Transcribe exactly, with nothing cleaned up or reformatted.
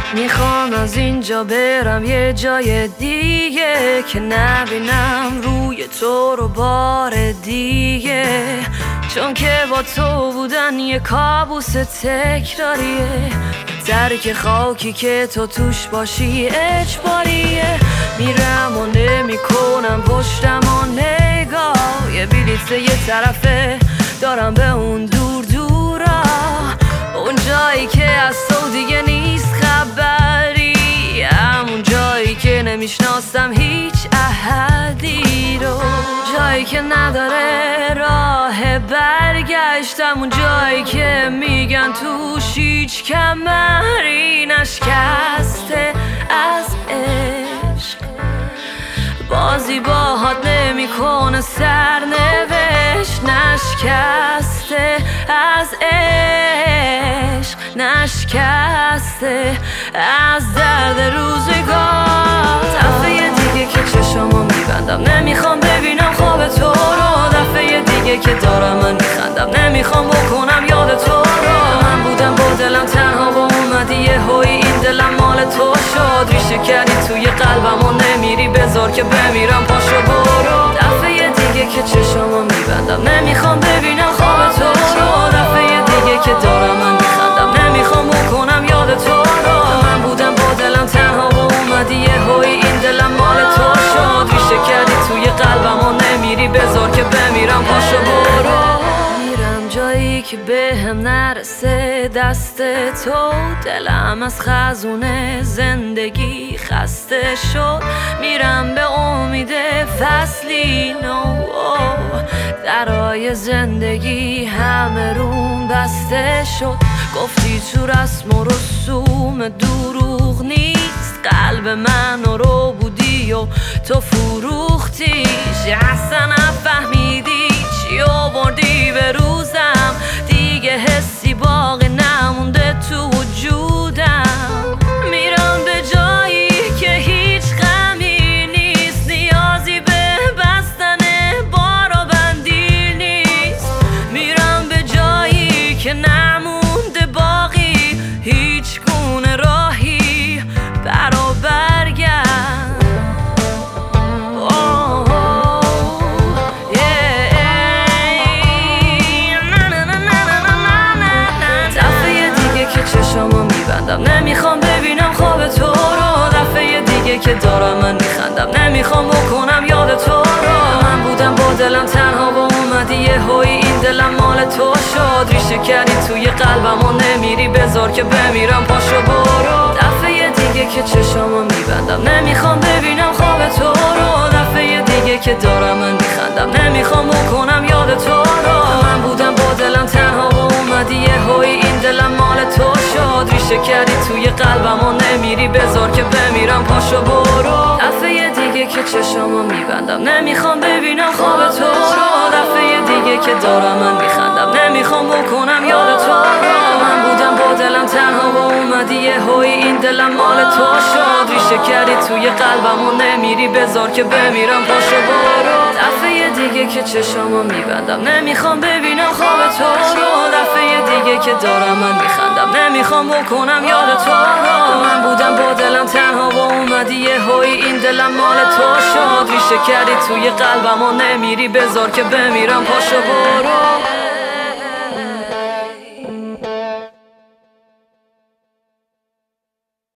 میخوام از اینجا برم یه جای دیگه که نبینم روی تو رو بار دیگه، چون که با تو بودن یه کابوس تکراریه. درک خاکی که تو توش باشی اجباریه. میرم و نمی کنم پشتم و نگاه، یه بلیت یه طرفه دارم به اون دور دورا، اون جایی که از تو دیگه نیست خبری، همون جایی که نمیشناسم هیچ احدی رو، جایی که نداره راه برگشت، همون جایی که میگن توش هیچ کمری نشکسته از عشق. بازی باهات نمی کنه سرنوشت، نشکسته از عشق، نشکسته از درد روزگار. دفعه دیگه که چشمو میبندم نمیخوام ببینم خواب تو رو، دفعه دیگه که دارم من میخندم نمیخوام بکنم یاد تو رو. من بودم با دلم تنها و اومدی یه هوی این دلم مال تو شد، ریشه کردی توی قلبم و نمیری بذار که بمیرم پاشو برو. دفعه دیگه که چشمو میبندم نمیخوام ببینم خواب تو رو، دفعه دیگه که دارم من میخندم نمیخوام بکنم یاد تو رو. من بودم با دلم تنها و اومدی یه هوی این دلم مال تو شد، ریشه کردی توی قلبم و نمیری بذار که بمیرم پاشو برو. میرم جایی که به هم نرسه دست تو، دلم از خزونه زندگی خسته شد، میرم به امید فصلی نو، درای زندگی همه روم بسته شد. گفتی تو رسم و رسوم دروغ نیست، قلب من رو بودی و تو فروختیش، اصلا نفهمیدی چی آوردی به روزم، دیگه حسی باقی نمونده تو وجودم. میرم به جایی که هیچ غمی نیست، نیازی به بستن بار و بندی نیست، میرم به جایی که نمونده باقی هیچ گونه راهی برا برگرد. نمیخوام ببینم خواب تو رو، دفعه دیگه که دارم من میخندم نمیخوام بکنم یاد تو رو. من بودم با دلم تنها و اومدی یه هوی این دلم مال تو شد، ریشه کردی توی قلبم و نمیری بذار که بمیرم پاشو برو. دفعه دیگه که چشمو میبندم نمیخوام ببینم خواب تو رو، دفعه دیگه که دارم من میخندم نمیخوام بکنم یاد تو رو. من بودم با دلم تنها و اومدی یه هوی این دلم مال تو شد، ریشه کردی توی قلبم و نمیری بذار که بمیرم پاشو برو. دفعه دیگه که چشمو میبندم نمیخوام ببینم خواب تو رو، دفعه دیگه که دارم من میخندم نمیخوام بکنم یاد تو رو. من بودم با دلم تنها و اومدی یه هوی این دلم مال تو شد، ریشه کردی توی قلبم و نمیری بذار که بمیرم پاشو برو. دفعه دیگه که چشمو میبندم نمیخوام ببینم خواب تو رو، دفعه دیگه که دارم من میخندم نمیخوام بکنم یاد تو رو. من بودم با دلم تنها و اومدی یه هوی این دلم مال تو شد، ریشه کردی توی قلبم و نمیری بذار که بمیرم پاشو برو.